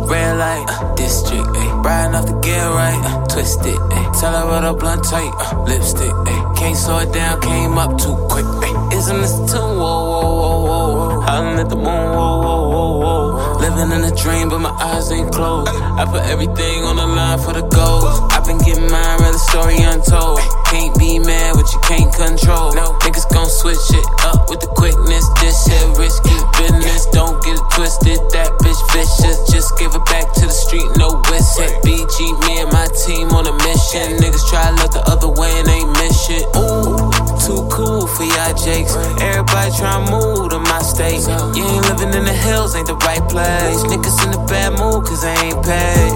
red light, district, ayy. Riding off the gear right, twisted, ayy. Tell her what a blunt tight, lipstick, ayy. Can't slow it down, came up too quick, ayy. Isn't this too, whoa, whoa, whoa, whoa. Hollering at the moon, whoa, whoa, whoa, whoa. Living in a dream, but my eyes ain't closed. I put everything on the line for the goals. I've been getting mine, read the story untold. Can't be mad what you can't control. Niggas gon' switch it up with the quickness. This shit risky business, don't get it twisted. That bitch vicious, just give it back to the street, no whistle. BG, me and my team on a mission. Niggas try to look the other way and they miss shit. Ooh, too cool for y'all jakes. Everybody try to move to my state. You ain't living in the hills, ain't the right place. Niggas in a bad mood cause they ain't paid.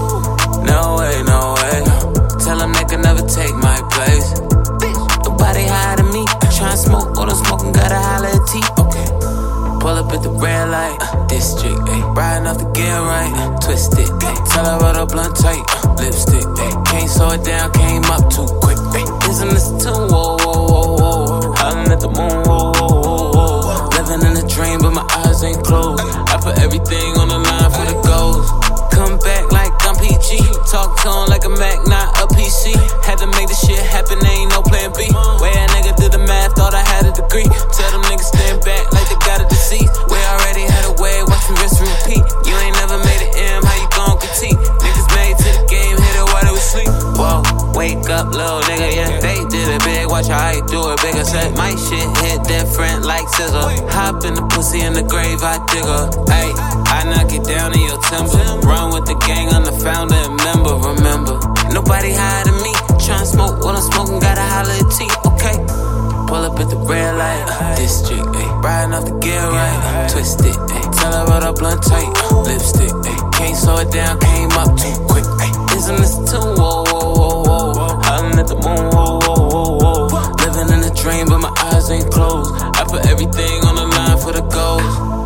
No way, no way. Tell them they can never take my place. Nobody higher than me. Tryna smoke, all the smoking, gotta holler at T. Okay. Pull up at the red light, district, ayy. Riding off the gear right, twisted, ayy. Tell her what a blunt tight, lipstick, ayy. Can't slow it down, came up too quick, ayy. Isn't this too, whoa, whoa, whoa, whoa. Hollering at the moon, whoa, whoa, whoa, whoa. Living in a dream, but my eyes ain't closed. I put everything on the line for the goals. Come back like I'm PG. Talk to him like a Mac, not a PC. Had to make this shit happen, there ain't no plan B. Way a nigga did the math, thought I had a degree. Tell them niggas stand back like they got a disease. We already had a way, watch me rinse and repeat. You ain't never made it M, how you gon' critique? Niggas made to the game, hit it while they was sleep. Whoa, wake up, little nigga, yeah. They did it big, watch how I do it bigger. Say, my shit hit different like scissor. Hop in the pussy in the grave, I dig her. Ayy, I knock it down in your timber. Run with the gang, I'm the founder and member, remember. Nobody higher than me. Tryna smoke what I'm smoking, gotta holler at T, okay? Pull up at the red light, district, ayy. Riding off the gear right, twisted, ayy. Tell her what a blunt tight, lipstick, ayy. Can't slow it down, came up too quick, ayy. Isn't this too, whoa, whoa, whoa, whoa. Hollering at the moon, whoa, whoa, whoa, whoa. Living in a dream, but my eyes ain't closed. I put everything on the line for the goals.